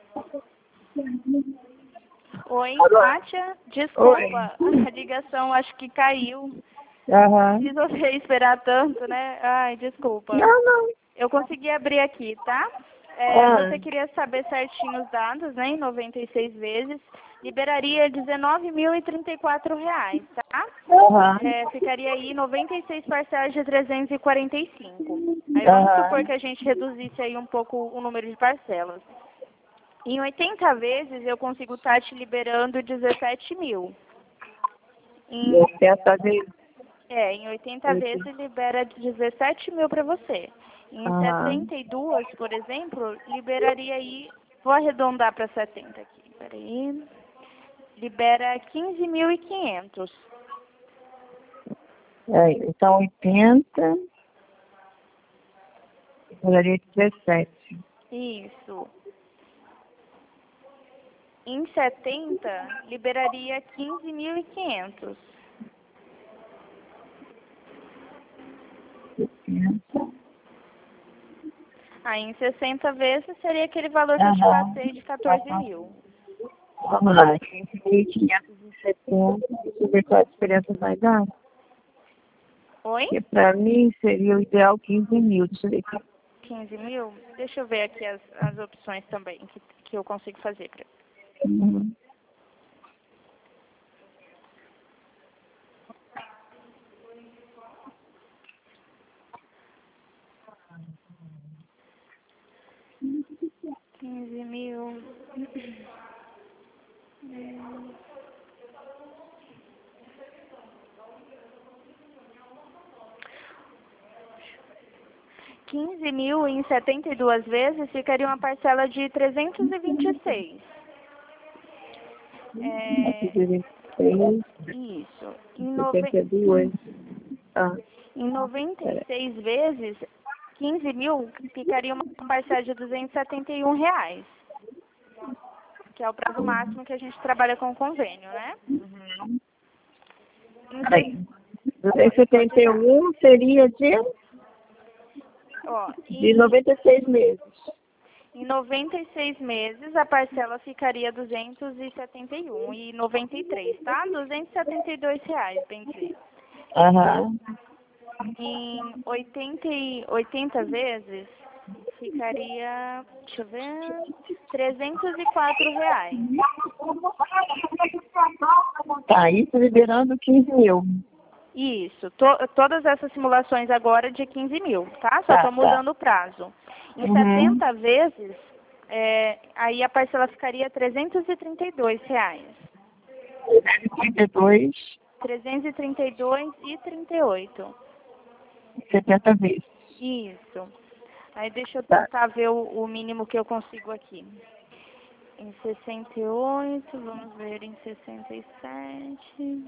Oi, Alô? Kátia? Desculpa, Oi. a ligação acho que caiu. Aham. Se você esperar tanto, né? Ai, desculpa. Não. Eu consegui abrir aqui, tá? Você queria saber certinho os dados, né? Em 96 vezes. Liberaria R$19.034, tá? Aham. Ficaria aí 96 parcelas de 345. Aí vamos supor que a gente reduzisse aí um pouco o número de parcelas. Em 80 vezes eu consigo estar te liberando 17 mil. Em 80 vezes libera 17 mil para você. Em 72, por exemplo, liberaria aí, vou arredondar para 70 aqui, peraí. Libera 15.500. Então 80, daria 17. Isso. Em 70, liberaria 15.500. Aí em 60 vezes seria aquele valor que eu te passei de 14 mil. Vamos lá, 15.570, deixa eu ver qual a diferença vai dar. Oi? Porque para mim seria o ideal 15 mil, deixa eu ver aqui. 15 mil? Deixa eu ver aqui as opções também que eu consigo fazer. Uhum. R$15.000. 15 mil em 72 vezes ficaria uma parcela de 326. Isso. Em 96 vezes, 15 mil ficaria uma parcela de R$271, que é o prazo máximo que a gente trabalha com o convênio, né? Peraí. 271 seria de 96 meses. Em 96 meses, a parcela ficaria R$271,93, tá? R$272, bem dizer. Em 80 vezes, ficaria, deixa eu ver, R$304. Tá, isso liberando 15 mil. Isso, todas essas simulações agora de 15 mil, tá? Só estou mudando o prazo. Em 70 vezes, aí a parcela ficaria R$332. 332,38. 70 vezes. Isso. Aí deixa eu tentar ver o mínimo que eu consigo aqui. Em 68, vamos ver em 67.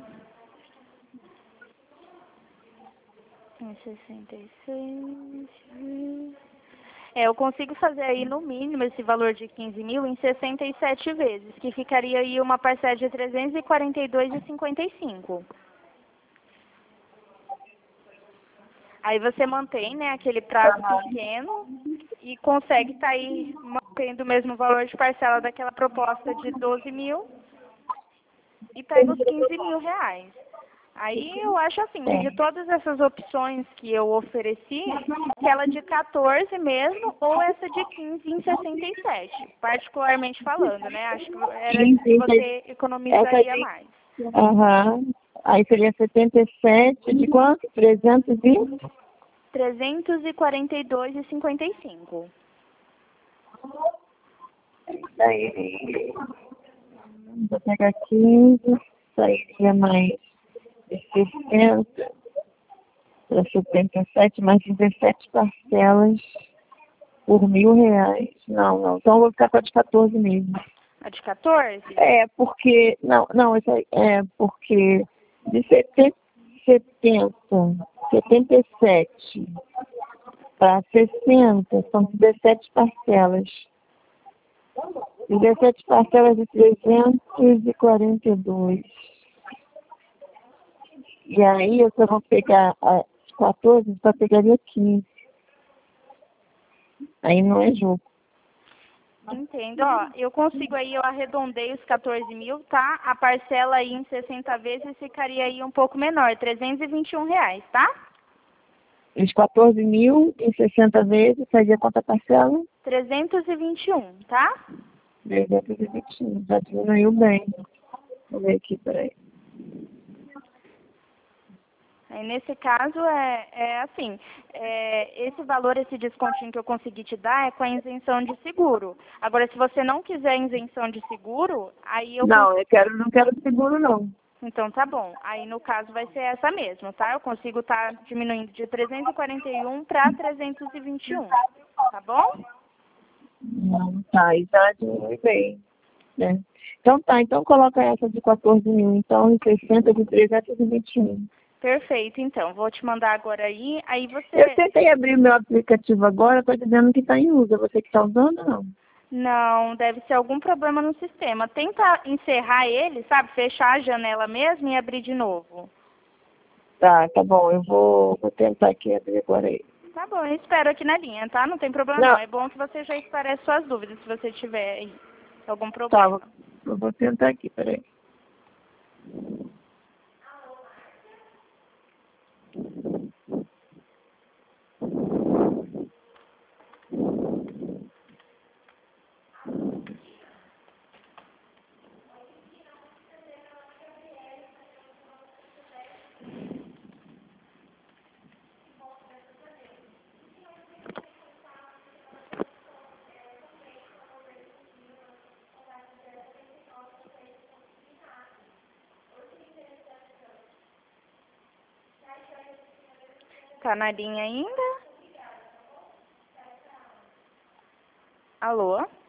Em 66. Eu consigo fazer aí no mínimo esse valor de 15 mil em 67 vezes, que ficaria aí uma parcela de 342,55. Aí você mantém, né, aquele prazo pequeno e consegue estar aí mantendo o mesmo valor de parcela daquela proposta de 12 mil e tá aí nos 15 mil reais. Aí eu acho assim, que de todas essas opções que eu ofereci, aquela de 14 mesmo ou essa de 15 em 67, particularmente falando, né? Acho que era que você economizaria mais. Aí seria 77 de quanto? 342,55. Daí, vou pegar 15, sairia mais 60 para 77, mais 17 parcelas por R$1.000. Não. Então eu vou ficar com a de 14 mesmo. A de 14? Porque... Não, isso aí porque de 77 para 60 são 17 parcelas. 17 parcelas de 342. E aí eu só vou pegar as 14, só pegaria 15. Aí não é justo. Entendo, ó, eu consigo aí, eu arredondei os 14 mil, tá? A parcela aí em 60 vezes ficaria aí um pouco menor, R$ 321, tá? Os 14 mil em 60 vezes, fazia quanta parcela? 321, tá? 321, já diminuiu bem. Vou ver aqui, peraí. Aí, nesse caso, assim, esse valor, esse descontinho que eu consegui te dar é com a isenção de seguro. Agora, se você não quiser isenção de seguro, aí eu... Não, não quero seguro não. Então, tá bom. Aí, no caso, vai ser essa mesmo, tá? Eu consigo estar diminuindo de 341 para 321, tá bom? Não, tá, e já diminui bem, né? Então tá, então coloca essa de 14 mil, então em 60 de 321. Perfeito, então. Vou te mandar agora aí você... Eu tentei abrir o meu aplicativo agora, está dizendo que está em uso. É você que está usando ou não? Não, deve ser algum problema no sistema. Tenta encerrar ele, sabe? Fechar a janela mesmo e abrir de novo. Tá bom. Eu vou tentar aqui abrir agora aí. Tá bom, eu espero aqui na linha, tá? Não tem problema não. Não, É bom que você já esclarece suas dúvidas se você tiver aí algum tá, problema. eu vou tentar aqui, peraí. Tá na linha ainda? Alô?